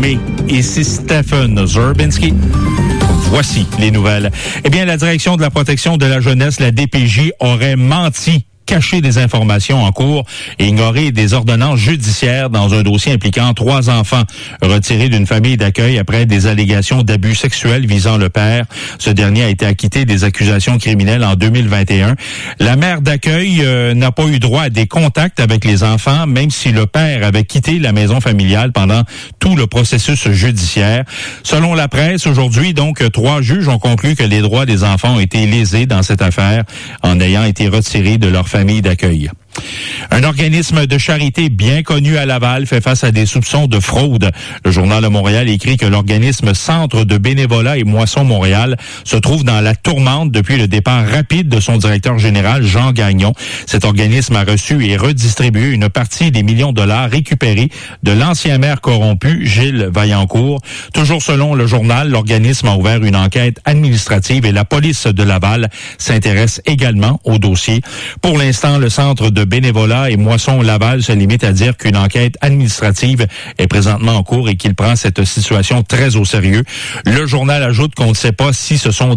Mais ici Stephen Zerbinski. Voici les nouvelles. Eh bien, la Direction de la protection de la jeunesse, la DPJ, aurait menti, caché des informations en cours et ignoré des ordonnances judiciaires dans un dossier impliquant 3 enfants retirés d'une famille d'accueil après des allégations d'abus sexuels visant le père. Ce dernier a été acquitté des accusations criminelles en 2021. La mère d'accueil n'a pas eu droit à des contacts avec les enfants, même si le père avait quitté la maison familiale pendant tout le processus judiciaire. Selon la presse, aujourd'hui, donc, 3 juges ont conclu que les droits des enfants ont été lésés dans cette affaire en ayant été retirés de leur famille d'accueil. Un organisme de charité bien connu à Laval fait face à des soupçons de fraude. Le Journal de Montréal écrit que l'organisme Centre de bénévolat et Moisson Montréal se trouve dans la tourmente depuis le départ rapide de son directeur général, Jean Gagnon. Cet organisme a reçu et redistribué une partie des millions de dollars récupérés de l'ancien maire corrompu, Gilles Vaillancourt. Toujours selon le journal, l'organisme a ouvert une enquête administrative et la police de Laval s'intéresse également au dossier. Pour l'instant, le Centre de bénévolat et Moisson Laval se limite à dire qu'une enquête administrative est présentement en cours et qu'il prend cette situation très au sérieux. Le journal ajoute qu'on ne sait pas si ce sont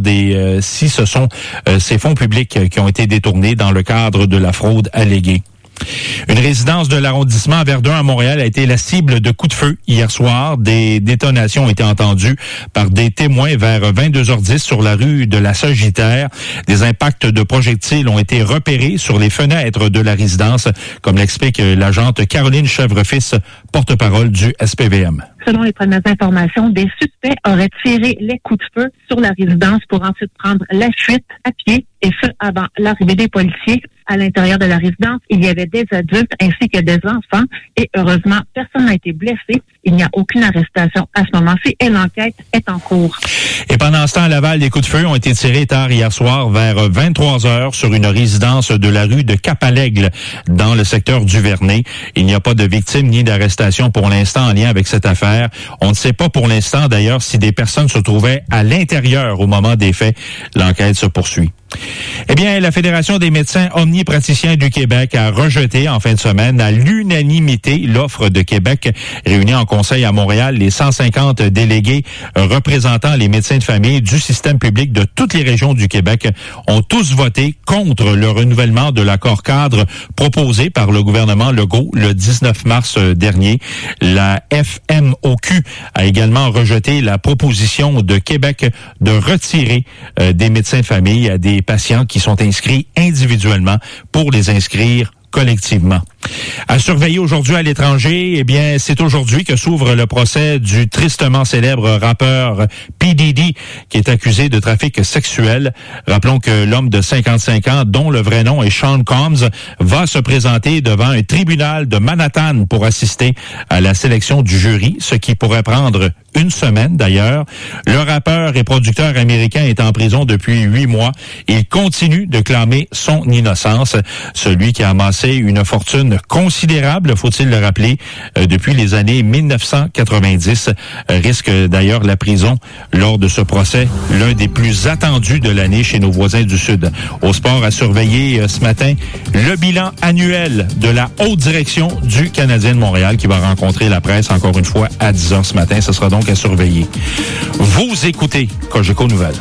ces fonds publics qui ont été détournés dans le cadre de la fraude alléguée. Une résidence de l'arrondissement Verdun à Montréal a été la cible de coups de feu hier soir. Des détonations ont été entendues par des témoins vers 22h10 sur la rue de la Sagittaire. Des impacts de projectiles ont été repérés sur les fenêtres de la résidence, comme l'explique l'agente Caroline Chèvrefils, porte-parole du SPVM. Selon les premières informations, des suspects auraient tiré les coups de feu sur la résidence pour ensuite prendre la fuite à pied, et ce, avant l'arrivée des policiers. À l'intérieur de la résidence, il y avait des adultes ainsi que des enfants, et heureusement, personne n'a été blessé. Il n'y a aucune arrestation à ce moment-ci et l'enquête est en cours. Et pendant ce temps, à Laval, des coups de feu ont été tirés tard hier soir vers 23h sur une résidence de la rue de Cap-à-l'Aigle dans le secteur du Vernet. Il n'y a pas de victimes ni d'arrestation pour l'instant en lien avec cette affaire. On ne sait pas pour l'instant d'ailleurs si des personnes se trouvaient à l'intérieur au moment des faits. L'enquête se poursuit. Eh bien, la Fédération des médecins omnipraticiens du Québec a rejeté en fin de semaine à l'unanimité l'offre de Québec réunie en conseil à Montréal. Les 150 délégués représentant les médecins de famille du système public de toutes les régions du Québec ont tous voté contre le renouvellement de l'accord cadre proposé par le gouvernement Legault le 19 mars dernier. La FMOQ a également rejeté la proposition de Québec de retirer des médecins de famille à des patients qui sont inscrits individuellement pour les inscrire collectivement. À surveiller aujourd'hui à l'étranger, eh bien, c'est aujourd'hui que s'ouvre le procès du tristement célèbre rappeur P. Diddy, qui est accusé de trafic sexuel. Rappelons que l'homme de 55 ans, dont le vrai nom est Sean Combs, va se présenter devant un tribunal de Manhattan pour assister à la sélection du jury, ce qui pourrait prendre une semaine d'ailleurs. Le rappeur et producteur américain est en prison depuis 8 mois. Il continue de clamer son innocence. Celui qui a amassé une fortune considérable, faut-il le rappeler, depuis les années 1990, risque d'ailleurs la prison lors de ce procès, l'un des plus attendus de l'année chez nos voisins du Sud. Au sport, à surveiller ce matin, le bilan annuel de la haute direction du Canadien de Montréal qui va rencontrer la presse encore une fois à 10h ce matin. Ce sera donc à surveiller. Vous écoutez Cogeco Nouvelles.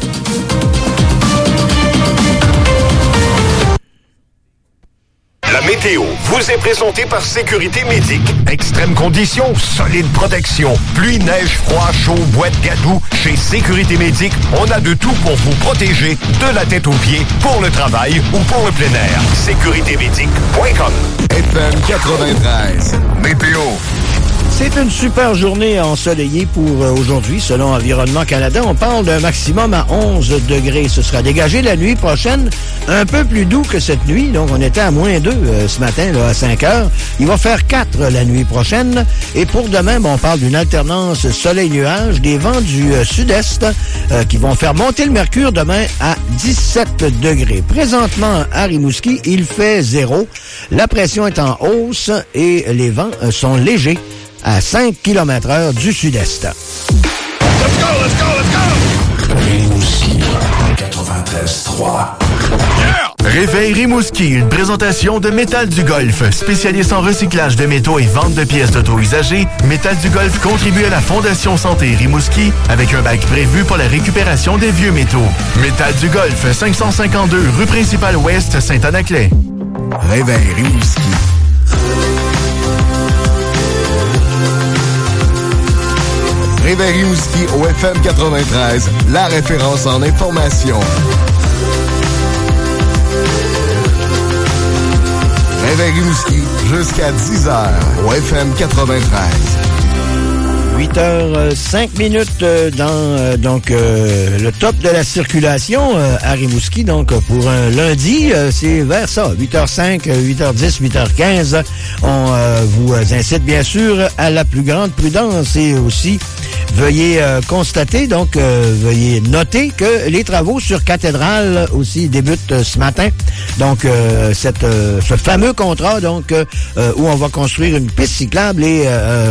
La météo vous est présentée par Sécurité Médic. Extrêmes conditions, solide protection. Pluie, neige, froid, chaud, boîte, gadoux. Chez Sécurité Médic, on a de tout pour vous protéger de la tête aux pieds, pour le travail ou pour le plein air. SécuritéMédic.com. FM 93. Météo. C'est une super journée ensoleillée pour aujourd'hui, selon Environnement Canada. On parle d'un maximum à 11 degrés. Ce sera dégagé la nuit prochaine, un peu plus doux que cette nuit. Donc, on était à moins 2 ce matin, là, à 5 heures. Il va faire 4 la nuit prochaine. Et pour demain, on parle d'une alternance soleil-nuage, des vents du sud-est qui vont faire monter le mercure demain à 17 degrés. Présentement, à Rimouski, il fait 0. La pression est en hausse et les vents sont légers à 5 km/h du sud-est. Let's go, let's go, let's go! Rimouski 93.3. Yeah! Réveil Rimouski, une présentation de Métal du Golfe. Spécialiste en recyclage de métaux et vente de pièces d'auto usagées, Métal du Golfe contribue à la Fondation Santé Rimouski avec un bac prévu pour la récupération des vieux métaux. Métal du Golfe, 552 rue principale ouest, Saint-Anaclet. Réveil Rimouski. Réveil Rimouski au FM 93, la référence en information. Réveil Rimouski jusqu'à 10h au FM 93. 8h05 dans le top de la circulation à Rimouski. Donc pour un lundi, c'est vers ça, 8h05, 8h10, 8h15. On vous incite bien sûr à la plus grande prudence et aussi veuillez constater, veuillez noter que les travaux sur Cathédrale aussi débutent ce matin. Donc ce fameux contrat où on va construire une piste cyclable et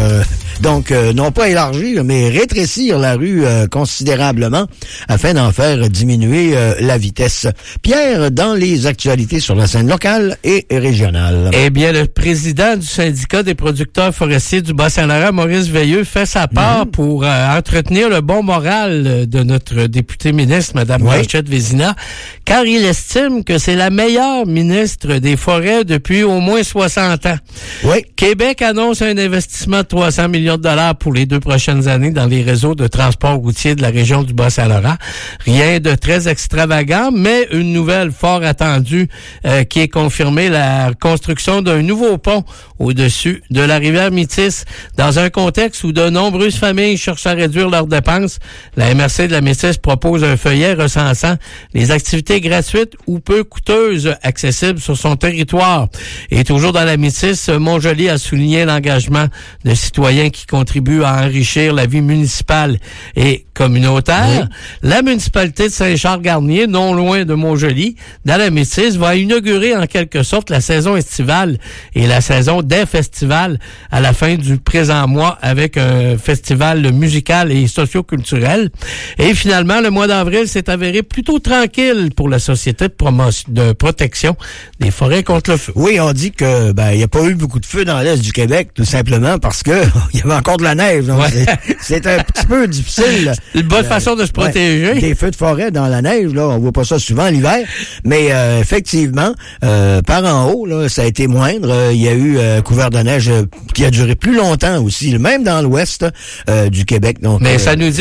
non pas élargir, mais rétrécir la rue considérablement afin d'en faire diminuer la vitesse. Pierre, dans les actualités sur la scène locale et régionale. Eh bien, le président du syndicat des producteurs forestiers du Bas-Saint-Laurent, Maurice Veilleux, fait sa part pour entretenir le bon moral de notre députée ministre, Mme Blanchette Vézina, car il estime que c'est la meilleure ministre des Forêts depuis au moins 60 ans. Oui. Québec annonce un investissement de 300 millions de dollars pour les 2 prochaines années dans les réseaux de transport routier de la région du Bas-Saint-Laurent. Rien de très extravagant, mais une nouvelle fort attendue qui est confirmée, la construction d'un nouveau pont au-dessus de la rivière Métis. Dans un contexte où de nombreuses familles cherchent à réduire leurs dépenses, la MRC de la Métis propose un feuillet recensant les activités gratuites ou peu coûteuses accessibles sur son territoire. Et toujours dans la Métis, Montjoly a souligné l'engagement de citoyens qui contribuent à enrichir la vie municipale et communautaire. Oui. La municipalité de Saint-Charles-Garnier, non loin de Montjoly, dans la Métis, va inaugurer en quelque sorte la saison estivale et la saison des festivals à la fin du présent mois avec un festival musical et socio-culturel. Et finalement, le mois d'avril s'est avéré plutôt tranquille pour la Société de protection des forêts contre le feu. Oui, on dit que il n'y a pas eu beaucoup de feu dans l'Est du Québec, tout simplement parce que il y avait encore de la neige. Donc c'est un petit peu difficile. Une bonne façon de se protéger. Des feux de forêt dans la neige, là, on voit pas ça souvent l'hiver. Mais effectivement, par en haut, là, ça a été moindre. Il y a eu couvert de neige qui a duré plus longtemps aussi, même dans l'ouest du Québec. Donc, mais ça nous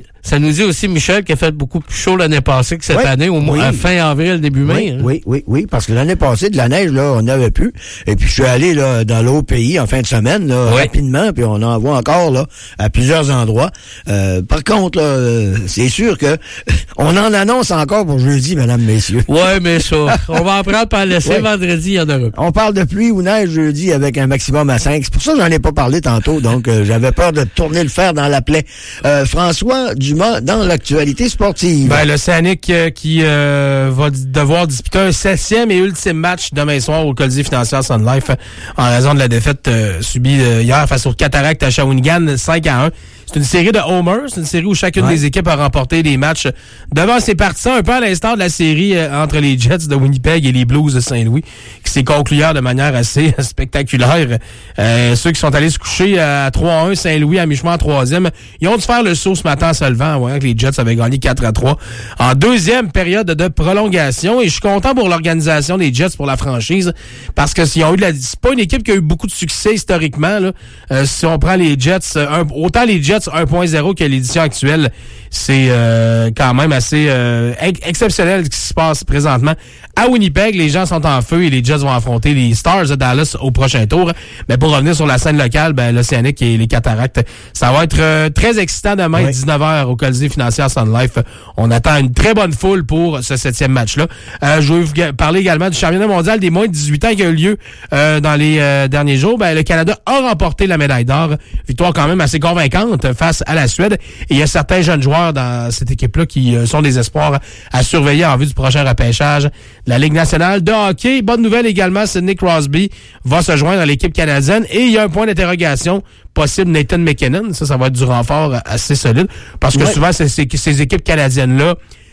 dit aussi, Michel, qu'il a fait beaucoup plus chaud l'année passée que cette année, au moins à fin avril, début mai. Oui, parce que l'année passée, de la neige, là, on n'avait plus. Et puis, je suis allé là dans l'autre pays en fin de semaine, là, rapidement, puis on en voit encore là à plusieurs endroits. Par contre, là, c'est sûr que on en annonce encore pour jeudi, mesdames, messieurs. Ouais, mais ça, on va en prendre par laisser. Vendredi, il y en aura. On parle de pluie ou neige jeudi avec un maximum à 5. C'est pour ça que j'en ai pas parlé tantôt, donc j'avais peur de tourner le fer dans la plaie. François Dumas, dans l'actualité sportive. L'Océanique qui va devoir disputer un 7e et ultime match demain soir au Colisée Financière Sun Life en raison de la défaite subie hier face aux Cataractes à Shawinigan 5-1. C'est une série de homers, c'est une série où chacune des équipes a remporté des matchs devant ses partisans, un peu à l'instar de la série entre les Jets de Winnipeg et les Blues de Saint-Louis, qui s'est conclue hier de manière assez spectaculaire. Ceux qui sont allés se coucher à 3-1, Saint-Louis à mi-chemin en 3e, ils ont dû faire le saut ce matin en se levant, en voyant que les Jets avaient gagné 4-3 en 2e période de prolongation. Et je suis content pour l'organisation des Jets, pour la franchise, parce que s'ils ont eu c'est pas une équipe qui a eu beaucoup de succès historiquement, là. Si on prend les Jets, autant les Jets 1.0 que l'édition actuelle, c'est quand même assez exceptionnel ce qui se passe présentement. À Winnipeg, les gens sont en feu et les Jets vont affronter les Stars de Dallas au prochain tour. Mais pour revenir sur la scène locale, l'Océanique et les Cataractes, ça va être très excitant demain, 19h au Colisée Financière Sun Life. On attend une très bonne foule pour ce 7e match-là. Je vais vous parler également du championnat mondial des moins de 18 ans qui a eu lieu dans les derniers jours. Le Canada a remporté la médaille d'or. Victoire quand même assez convaincante face à la Suède. Et il y a certains jeunes joueurs dans cette équipe-là qui sont des espoirs à surveiller en vue du prochain repêchage de la Ligue nationale de hockey. Bonne nouvelle également, Sidney Crosby va se joindre à l'équipe canadienne et il y a un point d'interrogation possible, Nathan McKinnon. Ça va être du renfort assez solide parce que souvent, ces équipes canadiennes-là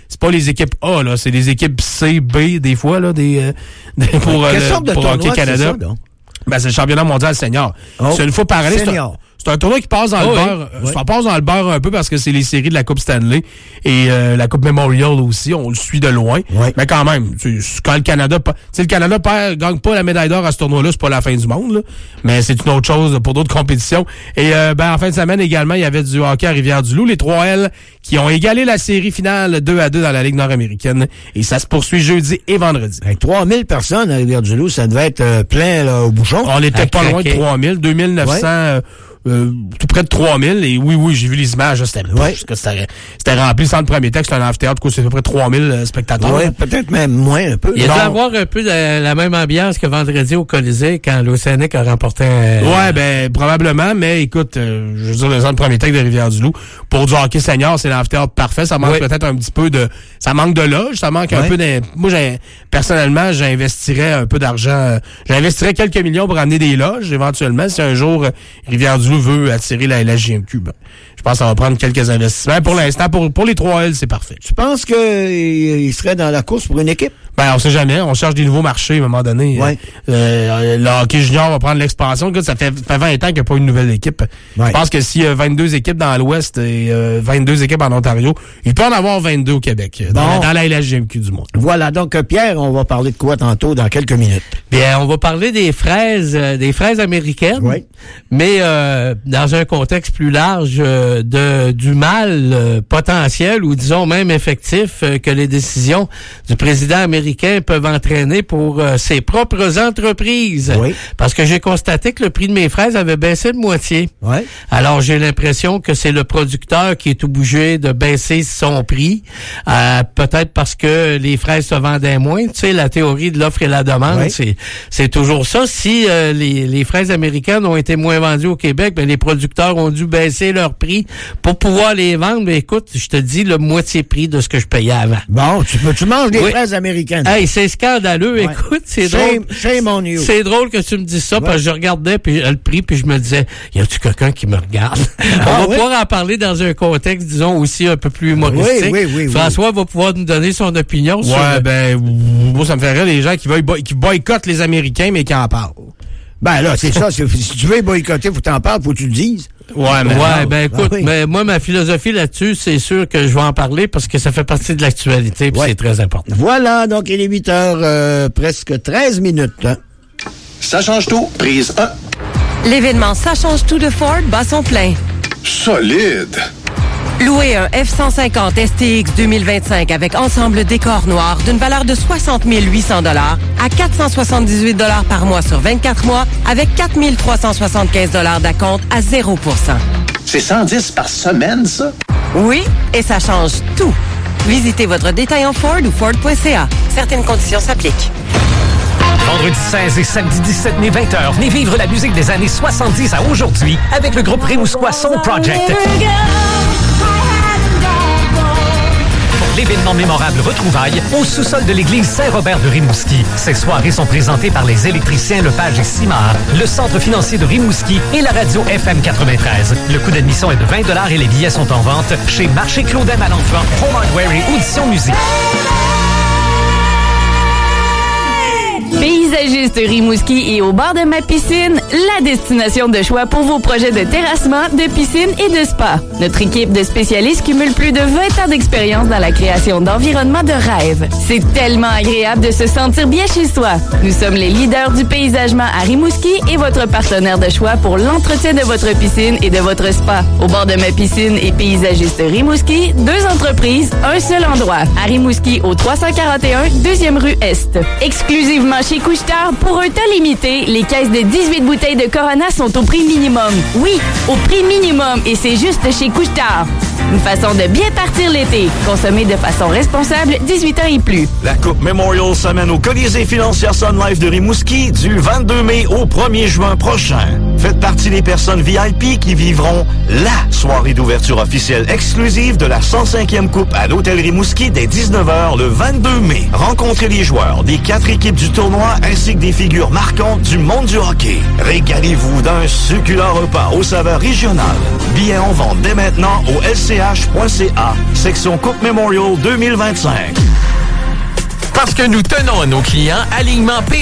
c'est pas les équipes A, là, c'est les équipes C, B, des fois, là, pour Hockey Canada. Ben, c'est le championnat mondial senior. Oh, c'est une fois par année. C'est un tournoi qui passe dans le beurre. Ça passe dans le beurre un peu parce que c'est les séries de la Coupe Stanley et la Coupe Memorial aussi. On le suit de loin. Oui. Mais quand même, quand le Canada... le Canada gagne pas la médaille d'or à ce tournoi-là, c'est pas la fin du monde. Là. Mais c'est une autre chose pour d'autres compétitions. Et en fin de semaine également, il y avait du hockey à Rivière-du-Loup. Les 3L qui ont égalé la série finale 2-2 dans la Ligue nord-américaine. Et ça se poursuit jeudi et vendredi. 3000 personnes à Rivière-du-Loup, ça devait être plein là, au bouchon. On était pas loin de 3000, 2900... tout près de 3000 et oui, j'ai vu les images, c'était rempli le centre premier texte, c'était un amphithéâtre, c'est à peu près 3000 spectateurs. Oui, peut-être même moins un peu. Il y a dû avoir un peu la même ambiance que vendredi au Colisée quand l'Océanic a remporté probablement, mais écoute, je veux dire, le centre premier texte de Rivière-du-Loup, pour du hockey senior, c'est l'amphithéâtre parfait, ça manque peut-être un petit peu ça manque de loge, ça manque un peu moi, personnellement, j'investirais un peu d'argent, j'investirais quelques millions pour amener des loges, éventuellement, si un jour Rivière-du-Loup veut attirer la JMQ. Je pense que ça va prendre quelques investissements. Pour l'instant, pour les 3L, c'est parfait. Tu penses qu'il serait dans la course pour une équipe? Ben, on sait jamais. On cherche des nouveaux marchés à un moment donné. Ouais. Le hockey junior va prendre l'expansion. Ça fait 20 ans qu'il n'y a pas une nouvelle équipe. Ouais. Je pense que s'il y a 22 équipes dans l'Ouest et 22 équipes en Ontario, il peut en avoir 22 au Québec, dans la LHJMQ du monde. Voilà. Donc, Pierre, on va parler de quoi tantôt dans quelques minutes? Bien, on va parler des fraises américaines. Oui. Mais dans un contexte plus large du mal potentiel ou disons même effectif que les décisions du président américain peuvent entraîner pour ses propres entreprises. Oui. Parce que j'ai constaté que le prix de mes fraises avait baissé de moitié. Oui. Alors, j'ai l'impression que c'est le producteur qui est obligé de baisser son prix. Peut-être parce que les fraises se vendaient moins. Tu sais, la théorie de l'offre et la demande, oui. c'est toujours ça. Si les fraises américaines ont été moins vendues au Québec, ben les producteurs ont dû baisser leur prix pour pouvoir les vendre. Mais écoute, je te dis le moitié prix de ce que je payais avant. Bon, tu manges des fraises américaines. Hey, c'est scandaleux. Ouais. Écoute, c'est drôle. Shame on you. C'est drôle que tu me dises ça, parce que je regardais puis le prix, puis je me disais, y a-tu quelqu'un qui me regarde? On va pouvoir en parler dans un contexte, disons, aussi un peu plus humoristique. Oui. François va pouvoir nous donner son opinion sur... moi, ça me ferait les gens qui boycottent les Américains, mais qui en parlent. Ben là, c'est ça. Si tu veux boycotter, faut que t'en parles, faut que tu le dises. Écoute, mais moi, ma philosophie là-dessus, c'est sûr que je vais en parler parce que ça fait partie de l'actualité, puis c'est très important. Voilà, donc il est 8h, presque 13 minutes. Hein. Ça change tout, prise 1. L'événement Ça change tout de Ford bat son plein. Solide. Louez un F-150 STX 2025 avec ensemble décor noir d'une valeur de 60 800 $ à 478 $ par mois sur 24 mois avec 4 375 $ d'acompte à 0%. C'est 110 par semaine, ça? Oui, et ça change tout. Visitez votre détaillant Ford ou Ford.ca. Certaines conditions s'appliquent. Vendredi 16 et samedi 17 mai 20h, venez vivre la musique des années 70 à aujourd'hui avec le groupe Rimouskois Soul Project. L'événement mémorable Retrouvailles au sous-sol de l'église Saint-Robert de Rimouski. Ces soirées sont présentées par les électriciens Lepage et Simard, le centre financier de Rimouski et la radio FM 93. Le coût d'admission est de 20 $ et les billets sont en vente chez Marché Claudem à l'Enfant, Home Hardware et Audition Musique. Paysagiste Rimouski et au bord de ma piscine, la destination de choix pour vos projets de terrassement, de piscine et de spa. Notre équipe de spécialistes cumule plus de 20 ans d'expérience dans la création d'environnements de rêve. C'est tellement agréable de se sentir bien chez soi. Nous sommes les leaders du paysagement à Rimouski et votre partenaire de choix pour l'entretien de votre piscine et de votre spa. Au bord de ma piscine et Paysagiste Rimouski, 2 entreprises, un seul endroit. À Rimouski, au 341, 2e rue Est. Exclusivement chez Couche-Tard, pour un temps limité, les caisses de 18 bouteilles de Corona sont au prix minimum. Oui, au prix minimum, et c'est juste chez Couche-Tard. Une façon de bien partir l'été. Consommer de façon responsable, 18 ans et plus. La Coupe Memorial s'amène au Colisée financière Sun Life de Rimouski du 22 mai au 1er juin prochain. Faites partie des personnes VIP qui vivront la soirée d'ouverture officielle exclusive de la 105e Coupe à l'Hôtel Rimouski dès 19h le 22 mai. Rencontrez les joueurs des 4 équipes du tournoi ainsi que des figures marquantes du monde du hockey. Régalez-vous d'un succulent repas aux saveurs régionales. Billets en vente dès maintenant au lch.ca, section Coupe Memorial 2025. Parce que nous tenons à nos clients, Alignement P